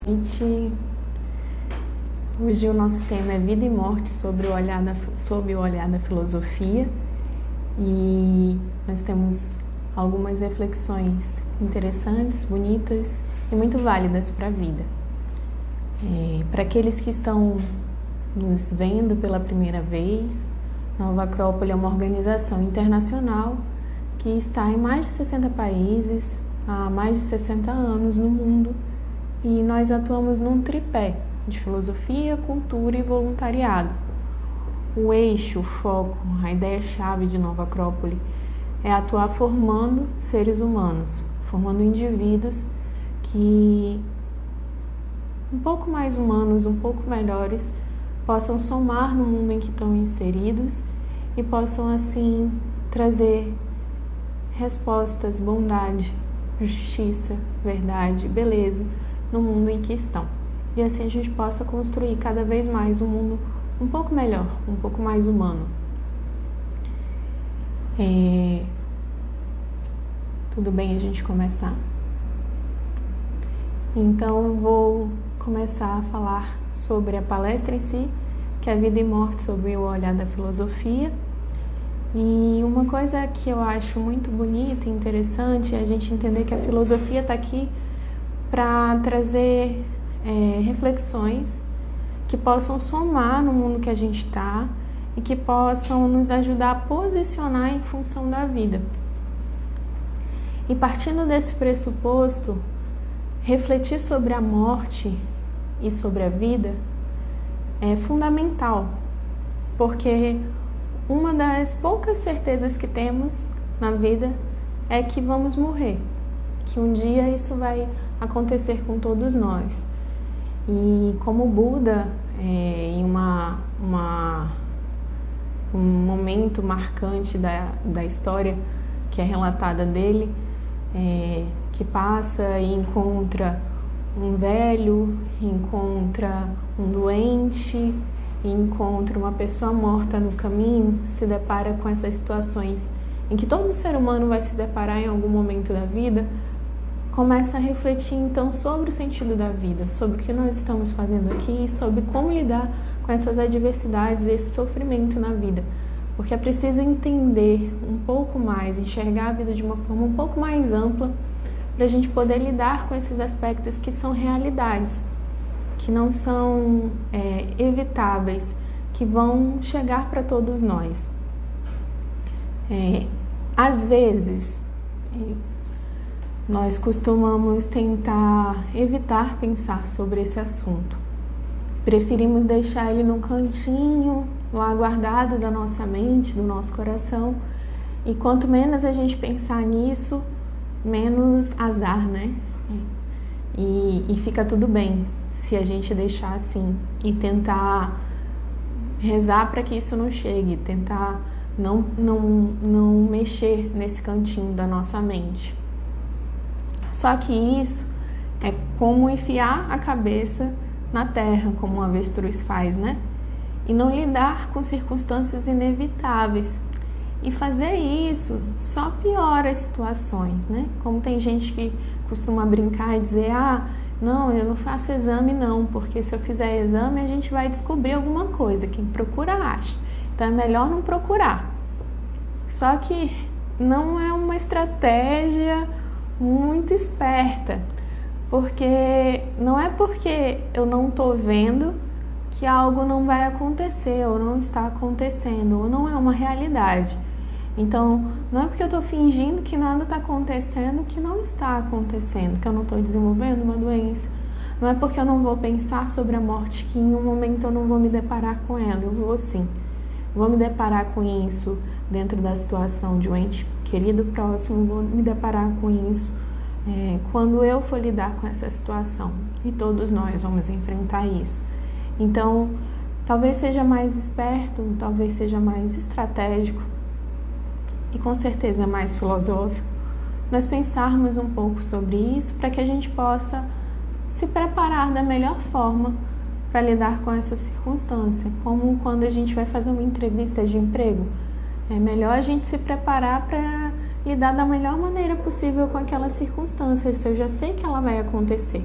Hoje o nosso tema é Vida e Morte sob o olhar da filosofia, e nós temos algumas reflexões interessantes, bonitas e muito válidas para a vida. Para aqueles que estão nos vendo pela primeira vez, Nova Acrópole é uma organização internacional que está em mais de 60 países, há mais de 60 anos no mundo, e nós atuamos num tripé de filosofia, cultura e voluntariado. O eixo, o foco, a ideia-chave de Nova Acrópole é atuar formando seres humanos, formando indivíduos que, um pouco mais humanos, um pouco melhores, possam somar no mundo em que estão inseridos e possam assim trazer respostas, bondade, justiça, verdade, beleza no mundo em que estão. E assim a gente possa construir cada vez mais um mundo um pouco melhor, um pouco mais humano. Tudo bem a gente começar? Então vou começar a falar sobre a palestra em si, que é Vida e Morte sob o olhar da filosofia. E uma coisa que eu acho muito bonita e interessante é a gente entender que a filosofia está aqui para trazer reflexões que possam somar no mundo que a gente está e que possam nos ajudar a posicionar em função da vida. E partindo desse pressuposto, refletir sobre a morte e sobre a vida é fundamental, porque uma das poucas certezas que temos na vida é que vamos morrer, que um dia isso vai acontecer com todos nós. E como Buda, em um momento marcante da história que é relatada dele, que passa e encontra um velho, encontra um doente, encontra uma pessoa morta no caminho, se depara com essas situações em que todo ser humano vai se deparar em algum momento da vida, começa a refletir então sobre o sentido da vida, sobre o que nós estamos fazendo aqui, sobre como lidar com essas adversidades e esse sofrimento na vida. Porque é preciso entender um pouco mais, enxergar a vida de uma forma um pouco mais ampla, para a gente poder lidar com esses aspectos que são realidades, que não são evitáveis, que vão chegar para todos nós. Às vezes, nós costumamos tentar evitar pensar sobre esse assunto. Preferimos deixar ele num cantinho, lá guardado da nossa mente, do nosso coração. E quanto menos a gente pensar nisso, menos azar, né? E fica tudo bem se a gente deixar assim e tentar rezar para que isso não chegue, tentar não mexer nesse cantinho da nossa mente. Só que isso é como enfiar a cabeça na terra, como um avestruz faz, né? E não lidar com circunstâncias inevitáveis. E fazer isso só piora as situações, né? Como tem gente que costuma brincar e dizer, não, eu não faço exame não, porque se eu fizer exame a gente vai descobrir alguma coisa, quem procura acha. Então é melhor não procurar. Só que não é uma estratégia muito esperta, porque não é porque eu não estou vendo que algo não vai acontecer, ou não está acontecendo, ou não é uma realidade. Então, não é porque eu estou fingindo que nada está acontecendo que não está acontecendo, que eu não estou desenvolvendo uma doença. Não é porque eu não vou pensar sobre a morte que em um momento eu não vou me deparar com ela. Eu vou sim. Vou me deparar com isso dentro da situação de um ente querido próximo, vou me deparar com isso quando eu for lidar com essa situação. E todos nós vamos enfrentar isso. Então, talvez seja mais esperto, talvez seja mais estratégico e com certeza mais filosófico nós pensarmos um pouco sobre isso para que a gente possa se preparar da melhor forma para lidar com essa circunstância. Como quando a gente vai fazer uma entrevista de emprego, é melhor a gente se preparar para lidar da melhor maneira possível com aquela circunstância, se eu já sei que ela vai acontecer.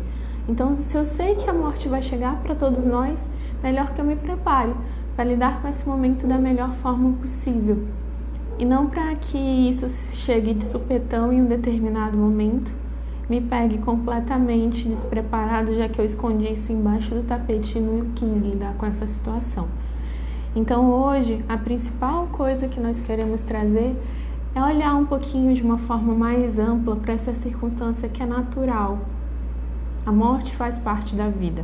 Então, se eu sei que a morte vai chegar para todos nós, melhor que eu me prepare para lidar com esse momento da melhor forma possível. E não para que isso chegue de supetão em um determinado momento, me pegue completamente despreparado, já que eu escondi isso embaixo do tapete e não quis lidar com essa situação. Então hoje, a principal coisa que nós queremos trazer é olhar um pouquinho de uma forma mais ampla para essa circunstância que é natural. A morte faz parte da vida.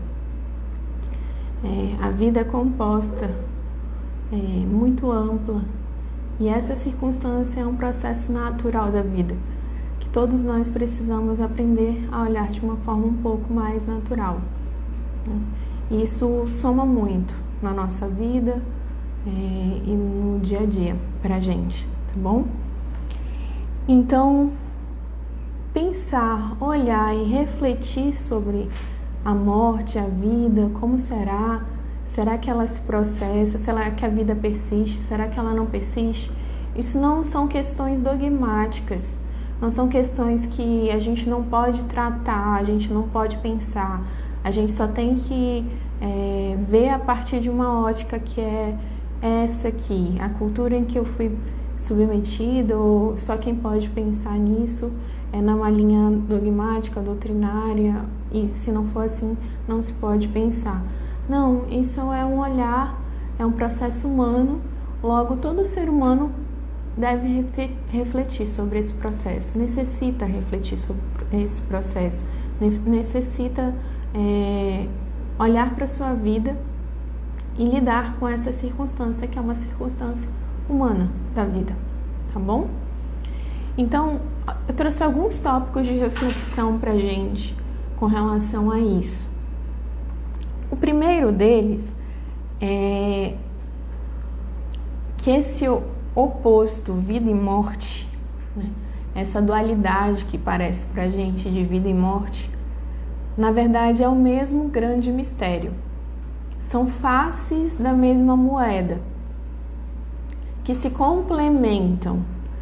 A vida é composta, muito ampla, e essa circunstância é um processo natural da vida, que todos nós precisamos aprender a olhar de uma forma um pouco mais natural. E isso soma muito na nossa vida e no dia a dia pra gente, tá bom? Então, pensar, olhar e refletir sobre a morte, a vida, como será? Será que ela se processa? Será que a vida persiste? Será que ela não persiste? Isso não são questões dogmáticas, não são questões que a gente não pode tratar, a gente não pode pensar. A gente só tem que ver a partir de uma ótica que é essa aqui, a cultura em que eu fui submetida, ou só quem pode pensar nisso é numa linha dogmática, doutrinária, e se não for assim, não se pode pensar. Não, isso é um olhar, é um processo humano, logo todo ser humano deve refletir sobre esse processo, necessita refletir sobre esse processo, necessita olhar para a sua vida e lidar com essa circunstância, que é uma circunstância humana da vida, tá bom? Então, eu trouxe alguns tópicos de reflexão pra gente com relação a isso. O primeiro deles é que esse oposto, vida e morte, né, essa dualidade que parece pra gente de vida e morte, na verdade é o mesmo grande mistério. São faces da mesma moeda que se complementam.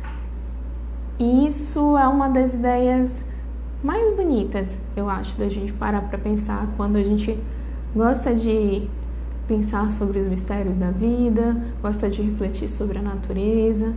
E isso é uma das ideias mais bonitas, eu acho, da gente parar para pensar quando a gente gosta de pensar sobre os mistérios da vida, gosta de refletir sobre a natureza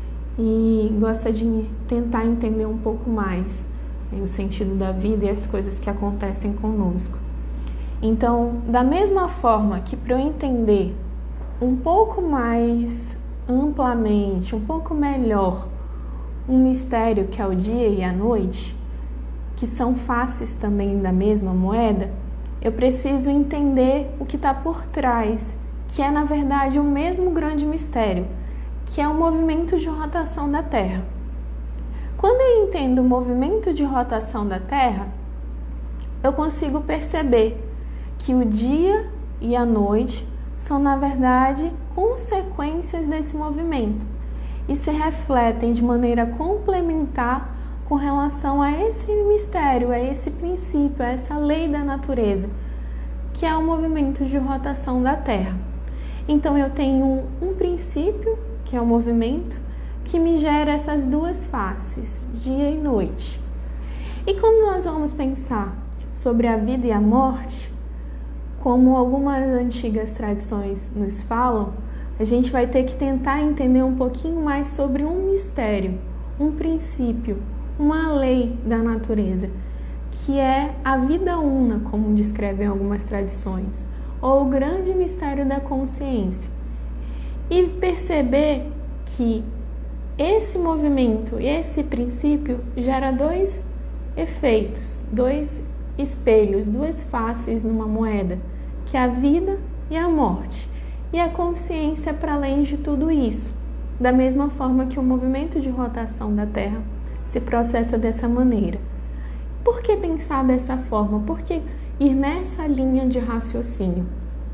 e gosta de tentar entender um pouco mais o sentido da vida e as coisas que acontecem conosco. Então, da mesma forma que para eu entender um pouco mais amplamente, um pouco melhor, um mistério que é o dia e a noite, que são faces também da mesma moeda, eu preciso entender o que está por trás, que é na verdade o mesmo grande mistério, que é o movimento de rotação da Terra. Quando eu entendo o movimento de rotação da Terra, eu consigo perceber que o dia e a noite são, na verdade, consequências desse movimento e se refletem de maneira complementar com relação a esse mistério, a esse princípio, a essa lei da natureza, que é o movimento de rotação da Terra. Então eu tenho um princípio, que é o movimento, que me gera essas duas faces, dia e noite. E quando nós vamos pensar sobre a vida e a morte, como algumas antigas tradições nos falam, a gente vai ter que tentar entender um pouquinho mais sobre um mistério, um princípio, uma lei da natureza, que é a vida una, como descrevem algumas tradições, ou o grande mistério da consciência. E perceber que esse movimento, esse princípio gera dois efeitos, dois espelhos, duas faces numa moeda, que é a vida e a morte. E a consciência para além de tudo isso, da mesma forma que o movimento de rotação da Terra se processa dessa maneira. Por que pensar dessa forma? Por que ir nessa linha de raciocínio?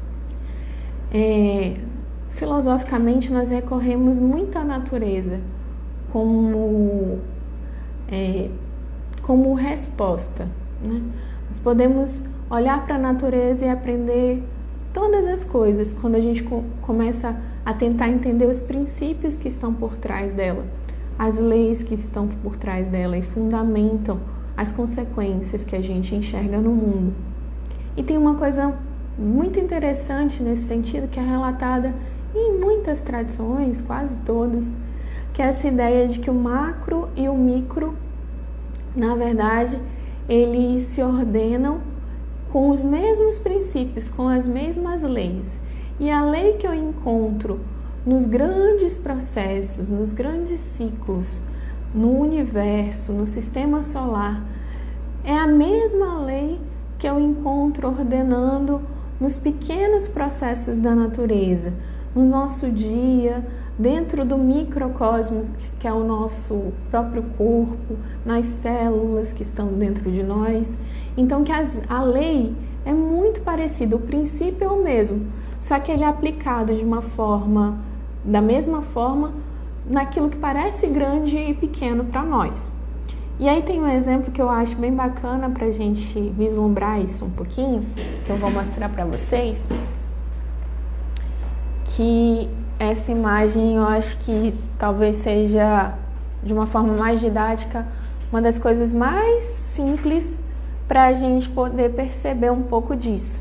Filosoficamente, nós recorremos muito à natureza como resposta, né? Nós podemos olhar para a natureza e aprender todas as coisas quando a gente começa a tentar entender os princípios que estão por trás dela, as leis que estão por trás dela e fundamentam as consequências que a gente enxerga no mundo. E tem uma coisa muito interessante nesse sentido que é relatada em muitas tradições, quase todas, que é essa ideia de que o macro e o micro, na verdade, eles se ordenam com os mesmos princípios, com as mesmas leis. E a lei que eu encontro nos grandes processos, nos grandes ciclos, no universo, no sistema solar, é a mesma lei que eu encontro ordenando nos pequenos processos da natureza, no nosso dia, dentro do microcosmos, que é o nosso próprio corpo, nas células que estão dentro de nós. Então, que a lei é muito parecida, o princípio é o mesmo, só que ele é aplicado de uma forma, da mesma forma, naquilo que parece grande e pequeno para nós. E aí tem um exemplo que eu acho bem bacana para a gente vislumbrar isso um pouquinho, que eu vou mostrar para vocês, que essa imagem eu acho que talvez seja, de uma forma mais didática, uma das coisas mais simples para a gente poder perceber um pouco disso.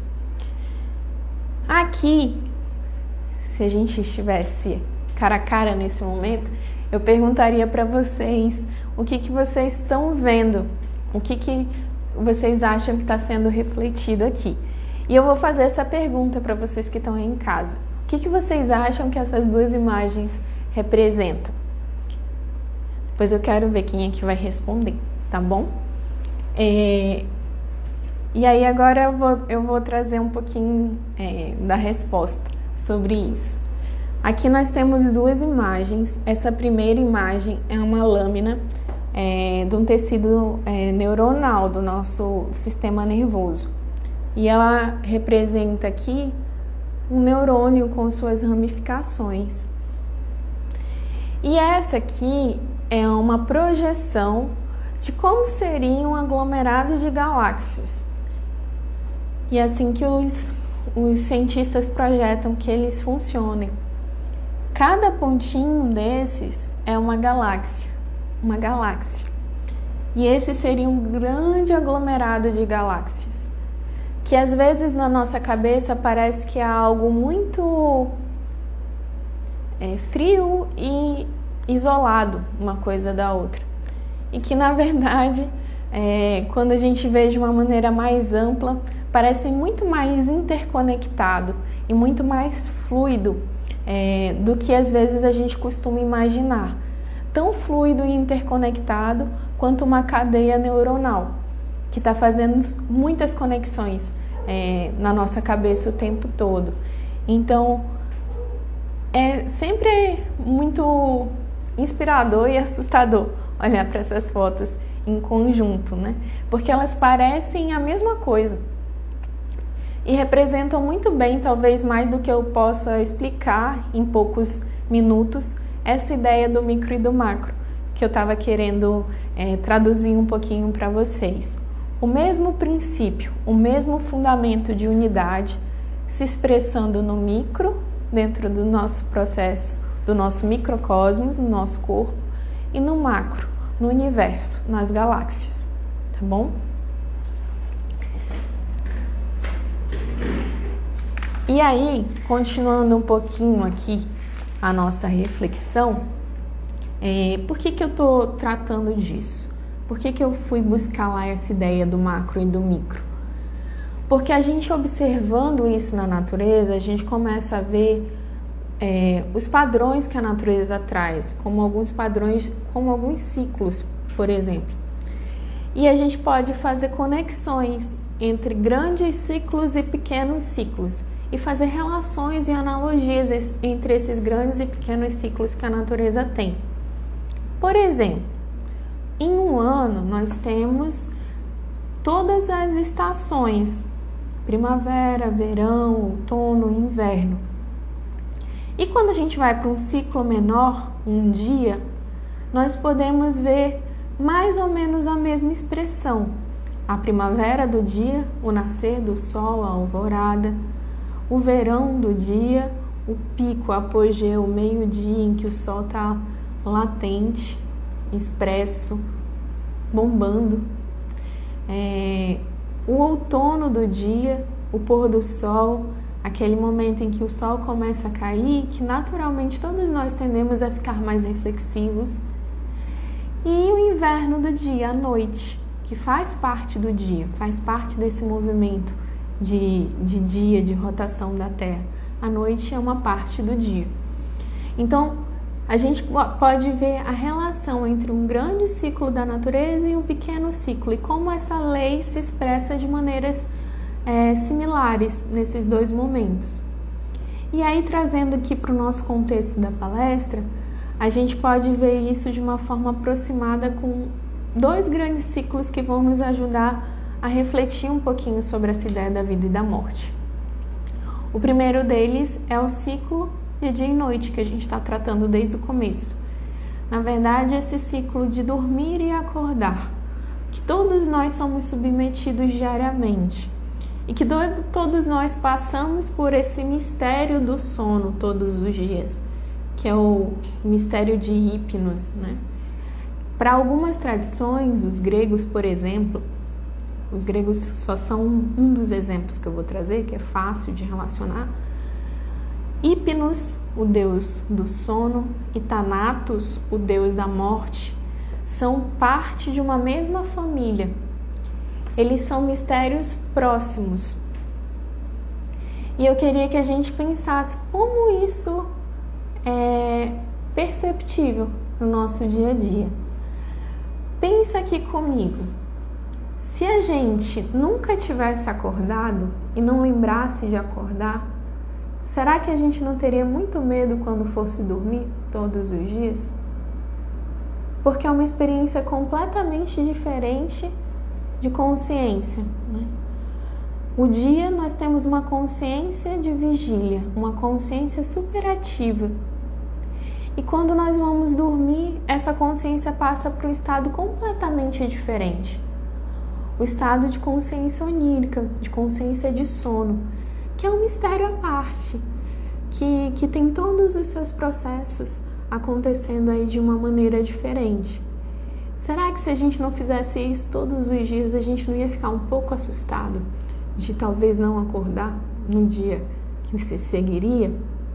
Aqui, se a gente estivesse cara a cara nesse momento, eu perguntaria para vocês o que vocês estão vendo, o que vocês acham que está sendo refletido aqui. E eu vou fazer essa pergunta para vocês que estão aí em casa. O que vocês acham que essas duas imagens representam? Depois eu quero ver quem é que vai responder, tá bom? E aí agora eu vou trazer um pouquinho da resposta sobre isso. Aqui nós temos duas imagens. Essa primeira imagem é uma lâmina de um tecido neuronal do nosso sistema nervoso. E ela representa aqui um neurônio com suas ramificações. E essa aqui é uma projeção de como seria um aglomerado de galáxias. E é assim que os cientistas projetam que eles funcionem. Cada pontinho desses é uma galáxia. E esse seria um grande aglomerado de galáxias, que às vezes na nossa cabeça parece que é algo muito frio e isolado uma coisa da outra. E que na verdade, quando a gente vê de uma maneira mais ampla, parece muito mais interconectado e muito mais fluido do que às vezes a gente costuma imaginar. Tão fluido e interconectado quanto uma cadeia neuronal, que está fazendo muitas conexões na nossa cabeça o tempo todo. Então, é sempre muito inspirador e assustador olhar para essas fotos em conjunto, né? Porque elas parecem a mesma coisa e representam muito bem, talvez mais do que eu possa explicar em poucos minutos, essa ideia do micro e do macro, que eu estava querendo traduzir um pouquinho para vocês. O mesmo princípio, o mesmo fundamento de unidade se expressando no micro, dentro do nosso processo, do nosso microcosmos, no nosso corpo, e no macro, no universo, nas galáxias, tá bom? E aí, continuando um pouquinho aqui a nossa reflexão, por que eu estou tratando disso? Por que eu fui buscar lá essa ideia do macro e do micro? Porque a gente observando isso na natureza, a gente começa a ver os padrões que a natureza traz, como alguns padrões, como alguns ciclos, por exemplo. E a gente pode fazer conexões entre grandes ciclos e pequenos ciclos e fazer relações e analogias entre esses grandes e pequenos ciclos que a natureza tem. Por exemplo, em um ano nós temos todas as estações: primavera, verão, outono, inverno. E quando a gente vai para um ciclo menor, um dia, nós podemos ver mais ou menos a mesma expressão. A primavera do dia, o nascer do sol, a alvorada, o verão do dia, o pico, o apogeu, o meio-dia em que o sol está latente, expresso, bombando. o outono do dia, o pôr do sol, aquele momento em que o sol começa a cair, que naturalmente todos nós tendemos a ficar mais reflexivos, e o inverno do dia, a noite, que faz parte do dia, faz parte desse movimento de dia, de rotação da Terra. A noite é uma parte do dia. Então, a gente pode ver a relação entre um grande ciclo da natureza e um pequeno ciclo, e como essa lei se expressa de maneiras similares nesses dois momentos. E aí, trazendo aqui para o nosso contexto da palestra, a gente pode ver isso de uma forma aproximada com dois grandes ciclos que vão nos ajudar a refletir um pouquinho sobre essa ideia da vida e da morte. O primeiro deles é o ciclo de dia e noite, que a gente está tratando desde o começo. Na verdade, esse ciclo de dormir e acordar, que todos nós somos submetidos diariamente, e que todos nós passamos por esse mistério do sono todos os dias, que é o mistério de Hipnos, né? Para algumas tradições, os gregos, por exemplo, os gregos só são um dos exemplos que eu vou trazer, que é fácil de relacionar. Hipnos, o deus do sono, e Thanatos, o deus da morte, são parte de uma mesma família. Eles são mistérios próximos. E eu queria que a gente pensasse como isso é perceptível no nosso dia a dia. Pensa aqui comigo. Se a gente nunca tivesse acordado e não lembrasse de acordar, será que a gente não teria muito medo quando fosse dormir todos os dias? Porque é uma experiência completamente diferente de consciência, né? O dia nós temos uma consciência de vigília, uma consciência superativa. E quando nós vamos dormir, essa consciência passa para um estado completamente diferente. O estado de consciência onírica, de consciência de sono, que é um mistério à parte, que tem todos os seus processos acontecendo aí de uma maneira diferente. Será que se a gente não fizesse isso todos os dias, a gente não ia ficar um pouco assustado de talvez não acordar no dia que se seguiria?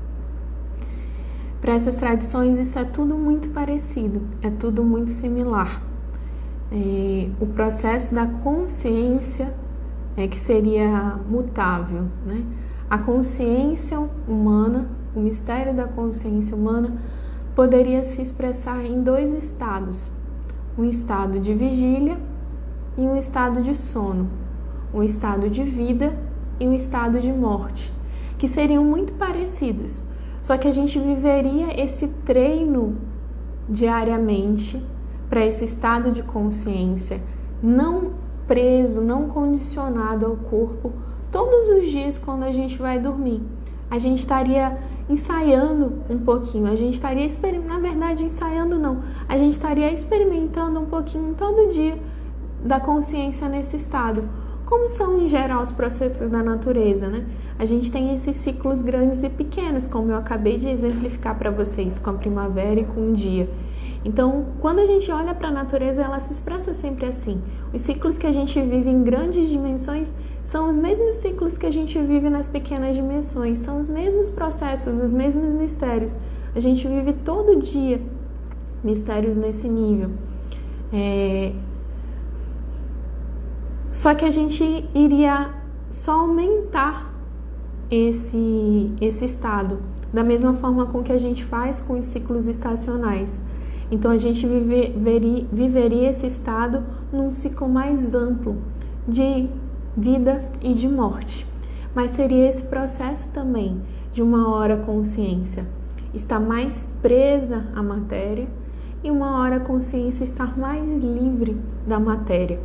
Para essas tradições, isso é tudo muito parecido, é tudo muito similar. O processo da consciência que seria mutável, né? A consciência humana, o mistério da consciência humana, poderia se expressar em dois estados: um estado de vigília e um estado de sono, um estado de vida e um estado de morte, que seriam muito parecidos, só que a gente viveria esse treino diariamente para esse estado de consciência, não preso, não condicionado ao corpo, todos os dias quando a gente vai dormir. A gente estaria ensaiando um pouquinho, a gente estaria na verdade ensaiando não, a gente estaria experimentando um pouquinho todo dia da consciência nesse estado. Como são em geral os processos da natureza, né? A gente tem esses ciclos grandes e pequenos, como eu acabei de exemplificar para vocês com a primavera e com o dia. Então, quando a gente olha para a natureza, ela se expressa sempre assim. Os ciclos que a gente vive em grandes dimensões são os mesmos ciclos que a gente vive nas pequenas dimensões, são os mesmos processos, os mesmos mistérios. A gente vive todo dia mistérios nesse nível. Só que a gente iria só aumentar esse estado, da mesma forma com que a gente faz com os ciclos estacionais. Então a gente viveria esse estado num ciclo mais amplo de vida e de morte. Mas seria esse processo também de uma hora consciência estar mais presa à matéria e uma hora consciência estar mais livre da matéria.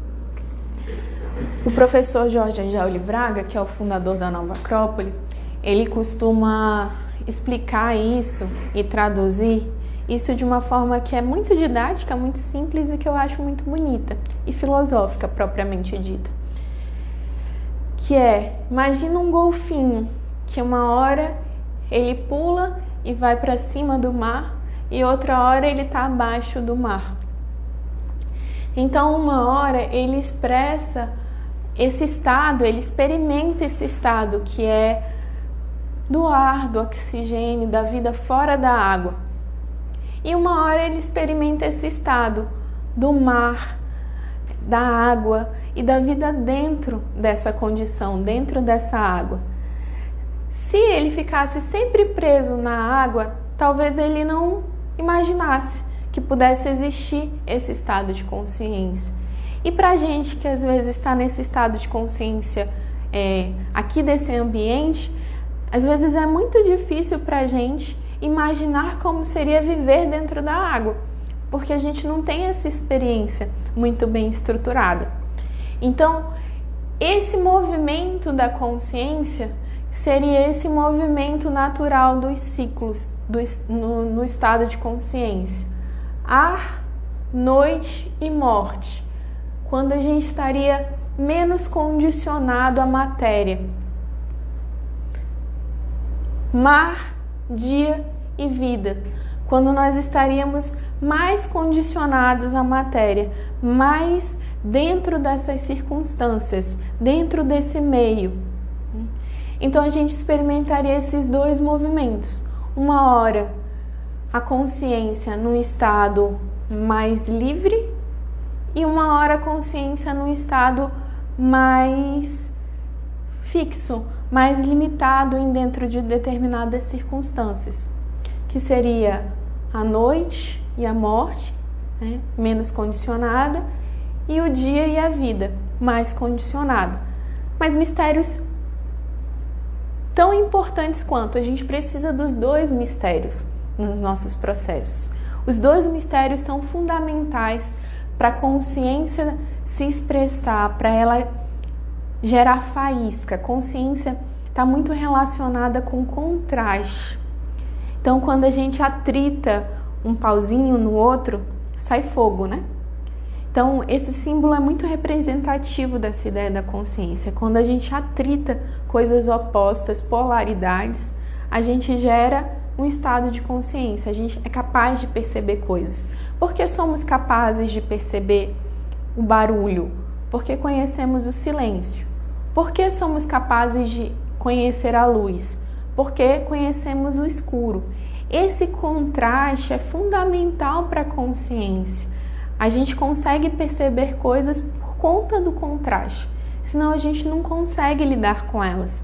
O professor Jorge Angelli Braga, que é o fundador da Nova Acrópole, ele costuma explicar isso e traduzir isso de uma forma que é muito didática, muito simples e que eu acho muito bonita e filosófica propriamente dita. Que imagina um golfinho que uma hora ele pula e vai para cima do mar e outra hora ele está abaixo do mar. Então, uma hora ele expressa esse estado, ele experimenta esse estado que é do ar, do oxigênio, da vida fora da água. E uma hora ele experimenta esse estado do mar, da água e da vida dentro dessa condição, dentro dessa água. Se ele ficasse sempre preso na água, talvez ele não imaginasse que pudesse existir esse estado de consciência. E para a gente que às vezes está nesse estado de consciência aqui desse ambiente, às vezes é muito difícil para a gente imaginar como seria viver dentro da água, porque a gente não tem essa experiência muito bem estruturada. Então, esse movimento da consciência seria esse movimento natural dos ciclos no estado de consciência. Ar, noite e morte, quando a gente estaria menos condicionado à matéria. Mar, dia e vida, quando nós estaríamos mais condicionados à matéria, mais dentro dessas circunstâncias, dentro desse meio. Então a gente experimentaria esses dois movimentos. Uma hora a consciência num estado mais livre e uma hora a consciência num estado mais fixo, mais limitado dentro de determinadas circunstâncias, que seria a noite e a morte, né, menos condicionada, e o dia e a vida, mais condicionado. Mas mistérios tão importantes quanto. A gente precisa dos dois mistérios nos nossos processos. Os dois mistérios são fundamentais para a consciência se expressar, para ela gerar faísca. A consciência está muito relacionada com contraste. Então, quando a gente atrita um pauzinho no outro, sai fogo, né? Então, esse símbolo é muito representativo dessa ideia da consciência. Quando a gente atrita coisas opostas, polaridades, a gente gera um estado de consciência. A gente é capaz de perceber coisas. Por que somos capazes de perceber o barulho? Porque conhecemos o silêncio. Por que somos capazes de conhecer a luz? Porque conhecemos o escuro. Esse contraste é fundamental para a consciência. A gente consegue perceber coisas por conta do contraste, senão a gente não consegue lidar com elas.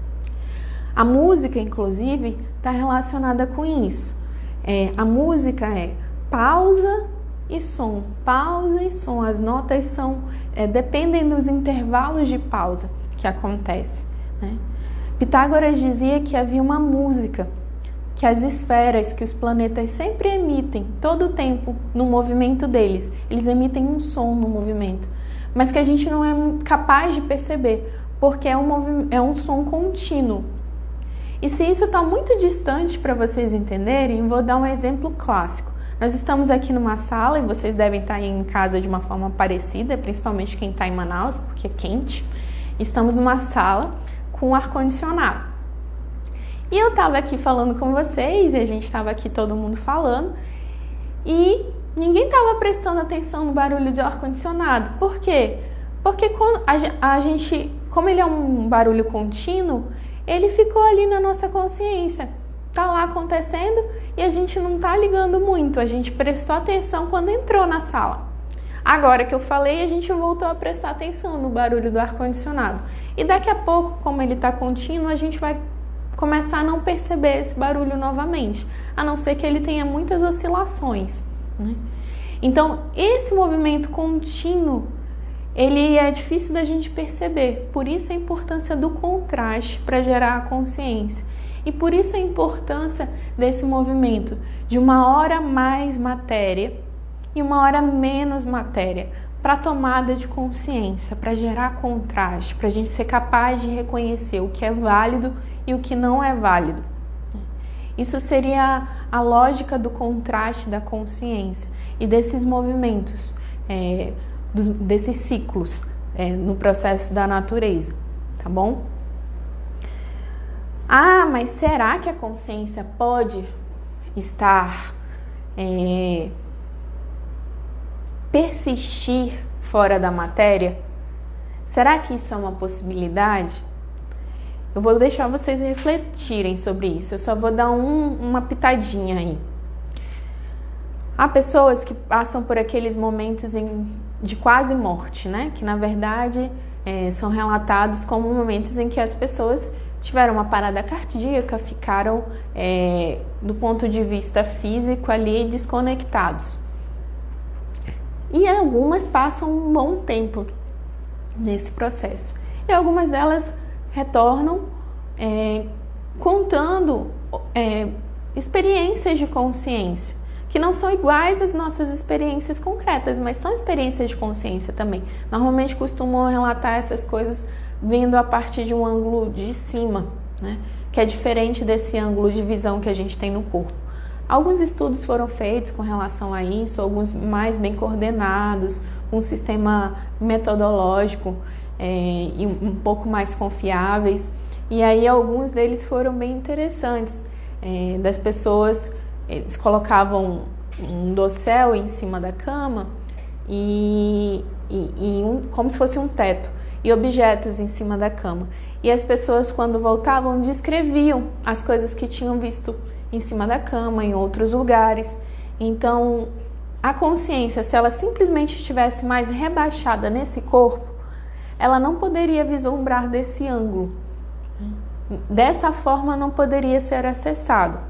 A música, inclusive, está relacionada com isso. A música é pausa e som, pausa e som. As notas dependem dos intervalos de pausa que acontece, né? Pitágoras dizia que havia uma música, que as esferas, que os planetas sempre emitem, todo o tempo, no movimento deles. Eles emitem um som no movimento, mas que a gente não é capaz de perceber, porque é um som contínuo. E se isso está muito distante para vocês entenderem, vou dar um exemplo clássico. Nós estamos aqui numa sala, e vocês devem estar em casa de uma forma parecida, principalmente quem está em Manaus, porque é quente. Estamos numa sala com ar-condicionado. E eu estava aqui falando com vocês, e a gente estava aqui todo mundo falando, e ninguém estava prestando atenção no barulho de ar-condicionado. Por quê? Porque quando a gente, como ele é um barulho contínuo, ele ficou ali na nossa consciência. Está lá acontecendo e a gente não está ligando muito. A gente prestou atenção quando entrou na sala. Agora que eu falei, a gente voltou a prestar atenção no barulho do ar-condicionado. E daqui a pouco, como ele está contínuo, a gente vai começar a não perceber esse barulho novamente, a não ser que ele tenha muitas oscilações, né? Então, esse movimento contínuo, ele é difícil da gente perceber. Por isso a importância do contraste para gerar a consciência. E por isso a importância desse movimento de uma hora mais matéria e uma hora menos matéria, para a tomada de consciência, para gerar contraste, para a gente ser capaz de reconhecer o que é válido e o que não é válido. Isso seria a lógica do contraste da consciência e desses movimentos, desses ciclos no processo da natureza, tá bom? Ah, mas será que a consciência pode estar persistir fora da matéria? Será que isso é uma possibilidade? Eu vou deixar vocês refletirem sobre isso, eu só vou dar uma pitadinha aí. Há pessoas que passam por aqueles momentos de quase morte, né? Que na verdade são relatados como momentos em que as pessoas tiveram uma parada cardíaca, ficaram do ponto de vista físico ali desconectados. E algumas passam um bom tempo nesse processo. E algumas delas retornam contando experiências de consciência, que não são iguais às nossas experiências concretas, mas são experiências de consciência também. Normalmente costumam relatar essas coisas vindo a partir de um ângulo de cima, né? Que é diferente desse ângulo de visão que a gente tem no corpo. Alguns estudos foram feitos com relação a isso, alguns mais bem coordenados, um sistema metodológico e um pouco mais confiáveis. E aí alguns deles foram bem interessantes. Das pessoas, eles colocavam um dossel em cima da cama como se fosse um teto, e objetos em cima da cama. E as pessoas, quando voltavam, descreviam as coisas que tinham visto em cima da cama, em outros lugares. Então, a consciência, se ela simplesmente estivesse mais rebaixada nesse corpo, ela não poderia vislumbrar desse ângulo. Dessa forma, não poderia ser acessado.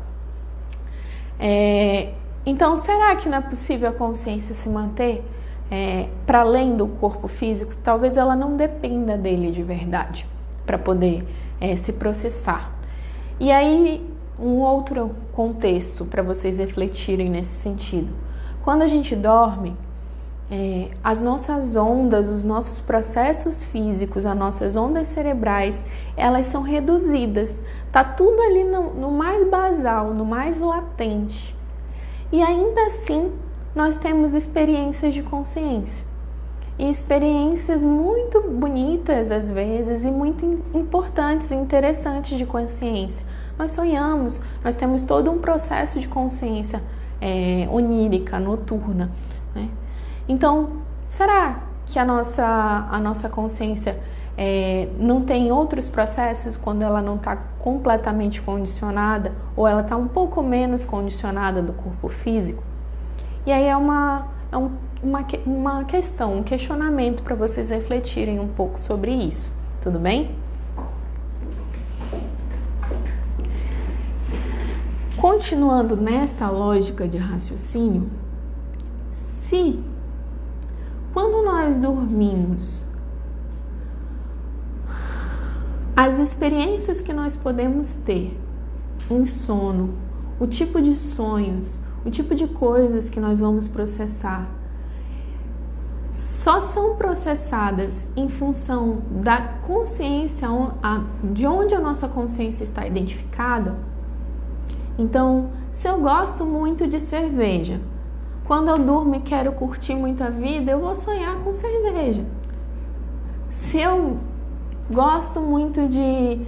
Então, será que não é possível a consciência se manter para além do corpo físico? Talvez ela não dependa dele de verdade para poder se processar. E aí, um outro contexto para vocês refletirem nesse sentido. Quando a gente dorme, as nossas ondas, os nossos processos físicos, as nossas ondas cerebrais, elas são reduzidas. Tá tudo ali no mais basal, no mais latente. E ainda assim, nós temos experiências de consciência. E experiências muito bonitas, às vezes, e muito importantes e interessantes de consciência. Nós sonhamos, nós temos todo um processo de consciência onírica, noturna, né? Então, será que a nossa consciência não tem outros processos quando ela não está completamente condicionada, ou ela está um pouco menos condicionada do corpo físico? E aí é uma questão, um questionamento para vocês refletirem um pouco sobre isso, tudo bem? Continuando nessa lógica de raciocínio, se quando nós dormimos, as experiências que nós podemos ter em sono, o tipo de sonhos, o tipo de coisas que nós vamos processar, só são processadas em função da consciência, de onde a nossa consciência está identificada. Então, se eu gosto muito de cerveja, quando eu durmo e quero curtir muito a vida, eu vou sonhar com cerveja. Se eu gosto muito de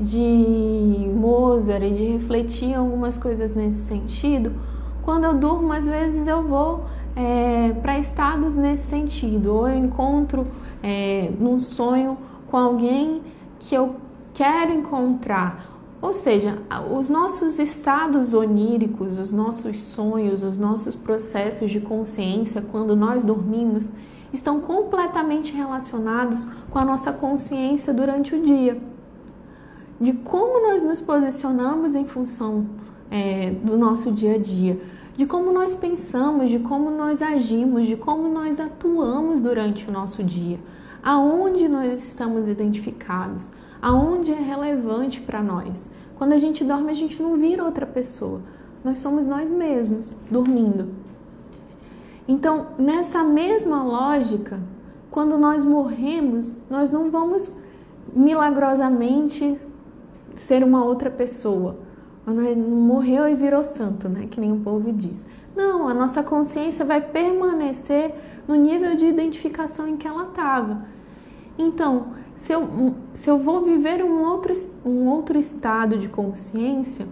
Mozart e de refletir em algumas coisas nesse sentido, quando eu durmo, às vezes eu vou para estados nesse sentido, ou eu encontro num sonho com alguém que eu quero encontrar. Ou seja, os nossos estados oníricos, os nossos sonhos, os nossos processos de consciência, quando nós dormimos, estão completamente relacionados com a nossa consciência durante o dia. De como nós nos posicionamos em função do nosso dia a dia, de como nós pensamos, de como nós agimos, de como nós atuamos durante o nosso dia, aonde nós estamos identificados, aonde é relevante para nós. Quando a gente dorme, a gente não vira outra pessoa. Nós somos nós mesmos, dormindo. Então, nessa mesma lógica, quando nós morremos, nós não vamos milagrosamente ser uma outra pessoa. Morreu e virou santo, né? Que nem o povo diz. Não, a nossa consciência vai permanecer no nível de identificação em que ela estava. Então, se eu vou viver um outro estado de consciência,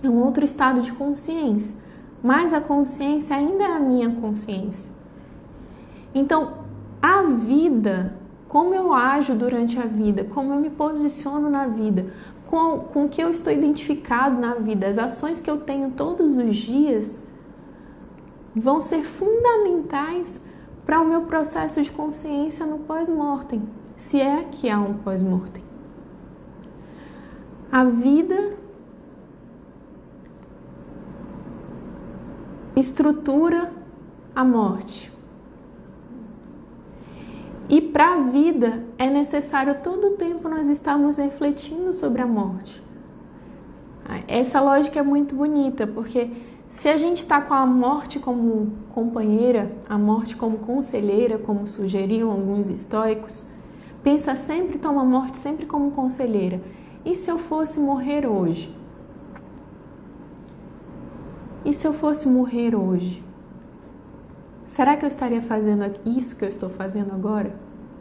mas a consciência ainda é a minha consciência. Então, a vida, como eu ajo durante a vida, como eu me posiciono na vida, com o que eu estou identificado na vida, as ações que eu tenho todos os dias, vão ser fundamentais para o meu processo de consciência no pós-mortem, se é que há um pós-mortem. A vida estrutura a morte. E para a vida é necessário todo o tempo nós estarmos refletindo sobre a morte. Essa lógica é muito bonita, porque se a gente está com a morte como companheira, a morte como conselheira, como sugeriam alguns estoicos, pensa sempre, toma a morte sempre como conselheira. E se eu fosse morrer hoje? E se eu fosse morrer hoje? Será que eu estaria fazendo isso que eu estou fazendo agora?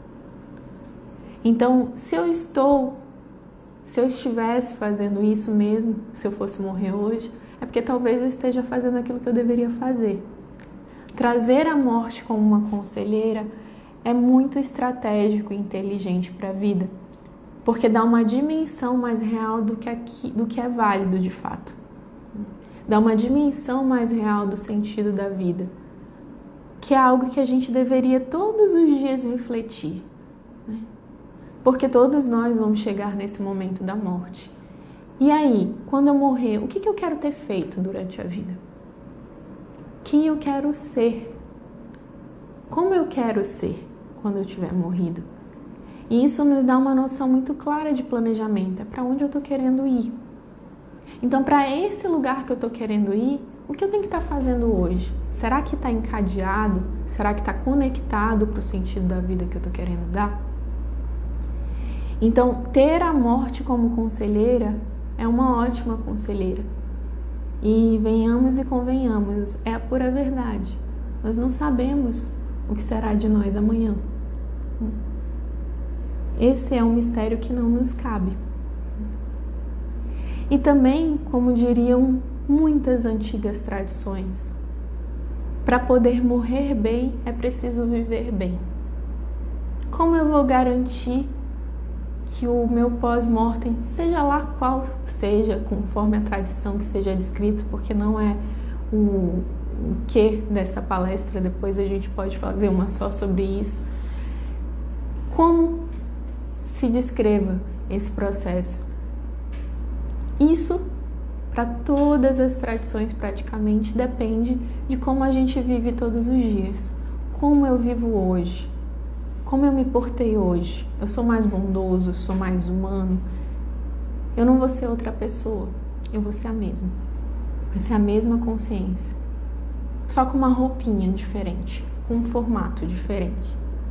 Então, se eu estivesse fazendo isso mesmo, se eu fosse morrer hoje, é porque talvez eu esteja fazendo aquilo que eu deveria fazer. Trazer a morte como uma conselheira é muito estratégico e inteligente para a vida, porque dá uma dimensão mais real do que é válido de fato. Dá uma dimensão mais real do sentido da vida, que é algo que a gente deveria todos os dias refletir, né? Porque todos nós vamos chegar nesse momento da morte. E aí, quando eu morrer, o que eu quero ter feito durante a vida? Quem eu quero ser? Como eu quero ser quando eu tiver morrido? E isso nos dá uma noção muito clara de planejamento, é para onde eu estou querendo ir. Então, para esse lugar que eu estou querendo ir, o que eu tenho que estar fazendo hoje? Será que está encadeado? Será que está conectado para o sentido da vida que eu estou querendo dar? Então, ter a morte como conselheira é uma ótima conselheira. E venhamos e convenhamos, é a pura verdade. Nós não sabemos o que será de nós amanhã. Esse é um mistério que não nos cabe. E também, como diriam muitas antigas tradições, para poder morrer bem é preciso viver bem. Como eu vou garantir que o meu pós-mortem, seja lá qual seja, conforme a tradição que seja descrito, porque não é o que dessa palestra, depois a gente pode fazer uma só sobre isso, como se descreva esse processo? Isso, para todas as tradições praticamente, depende de como a gente vive todos os dias. Como eu vivo hoje? Como eu me portei hoje? Eu sou mais bondoso? Sou mais humano? Eu não vou ser outra pessoa. Eu vou ser a mesma. Vai ser a mesma consciência. Só com uma roupinha diferente. Com um formato diferente.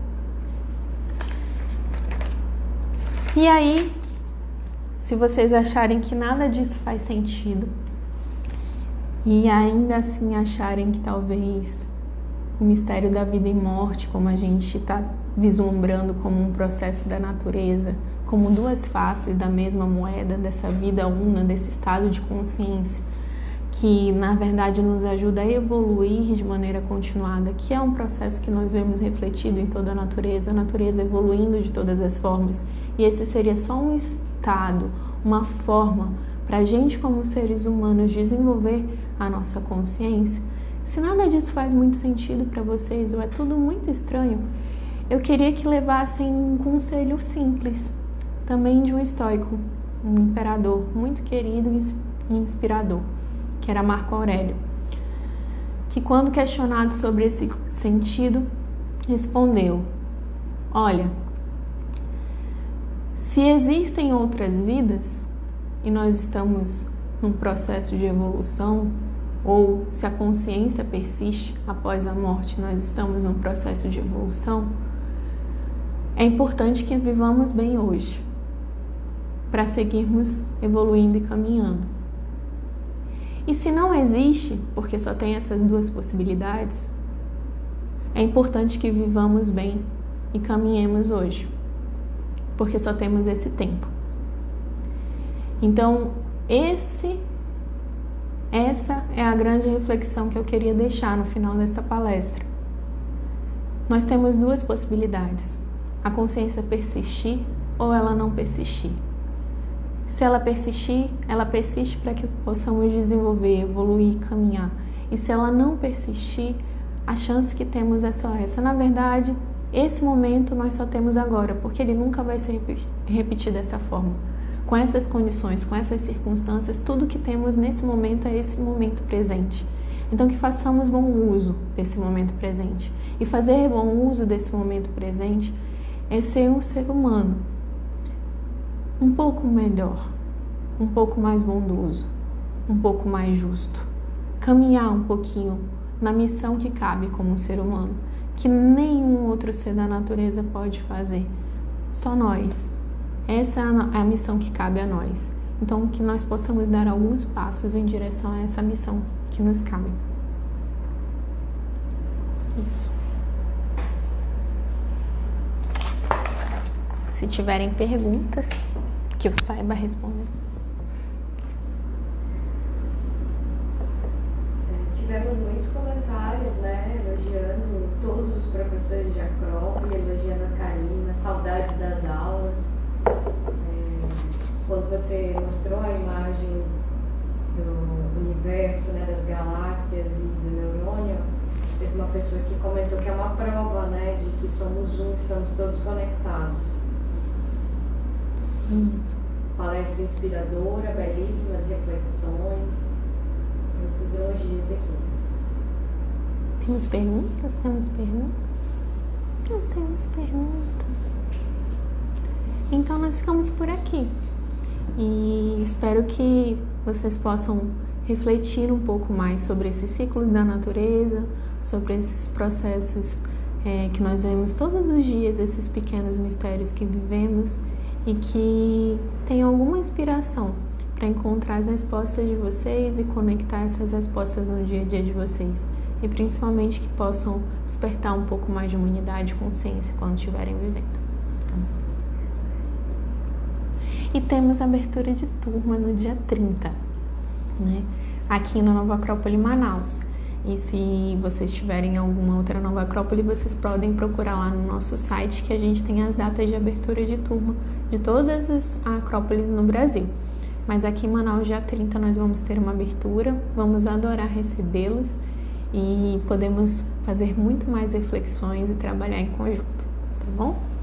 E aí, se vocês acharem que nada disso faz sentido e ainda assim acharem que talvez o mistério da vida e morte, como a gente está vislumbrando como um processo da natureza, como duas faces da mesma moeda, dessa vida una, desse estado de consciência, que na verdade nos ajuda a evoluir de maneira continuada, que é um processo que nós vemos refletido em toda a natureza evoluindo de todas as formas, e esse seria só um estado, uma forma para a gente como seres humanos desenvolver a nossa consciência. Se nada disso faz muito sentido para vocês ou é tudo muito estranho, eu queria que levassem um conselho simples, também de um estoico, um imperador muito querido e inspirador, que era Marco Aurélio, que quando questionado sobre esse sentido, respondeu: olha, se existem outras vidas e nós estamos num processo de evolução, ou se a consciência persiste após a morte, nós estamos num processo de evolução, é importante que vivamos bem hoje, para seguirmos evoluindo e caminhando. E se não existe, porque só tem essas duas possibilidades, é importante que vivamos bem e caminhemos hoje, porque só temos esse tempo. Então, essa é a grande reflexão que eu queria deixar no final dessa palestra. nós temos duas possibilidades: a consciência persistir ou ela não persistir. Se ela persistir, ela persiste para que possamos desenvolver, evoluir, caminhar. E se ela não persistir, a chance que temos é só essa. Na verdade, esse momento nós só temos agora, porque ele nunca vai se repetir dessa forma. Com essas condições, com essas circunstâncias, tudo que temos nesse momento é esse momento presente. Então, que façamos bom uso desse momento presente. E fazer bom uso desse momento presente é ser um ser humano um pouco melhor, um pouco mais bondoso, um pouco mais justo. Caminhar um pouquinho na missão que cabe como um ser humano, que nenhum outro ser da natureza pode fazer. Só nós. Essa é a missão que cabe a nós. Então, que nós possamos dar alguns passos em direção a essa missão que nos cabe. Isso. Se tiverem perguntas, que eu saiba responder. Tivemos muitos comentários, né, elogiando todos os professores de Acrópole, elogiando a Karina, saudades das aulas. Quando você mostrou a imagem do universo, né, das galáxias e do neurônio, teve uma pessoa que comentou que é uma prova, né, de que somos um, estamos todos conectados. Palestra inspiradora, belíssimas reflexões, esses elogios aqui. Temos perguntas? Temos perguntas? Não temos perguntas. Então nós ficamos por aqui. E espero que vocês possam refletir um pouco mais sobre esses ciclos da natureza, sobre esses processos que nós vemos todos os dias, esses pequenos mistérios que vivemos, e que tenham alguma inspiração para encontrar as respostas de vocês e conectar essas respostas no dia a dia de vocês. E principalmente que possam despertar um pouco mais de humanidade e consciência quando estiverem vivendo. E temos abertura de turma no dia 30, né? Aqui na Nova Acrópole, Manaus. E se vocês tiverem alguma outra Nova Acrópole, vocês podem procurar lá no nosso site, que a gente tem as datas de abertura de turma de todas as Acrópolis no Brasil. Mas aqui em Manaus, dia 30, nós vamos ter uma abertura, vamos adorar recebê-los e podemos fazer muito mais reflexões e trabalhar em conjunto, tá bom?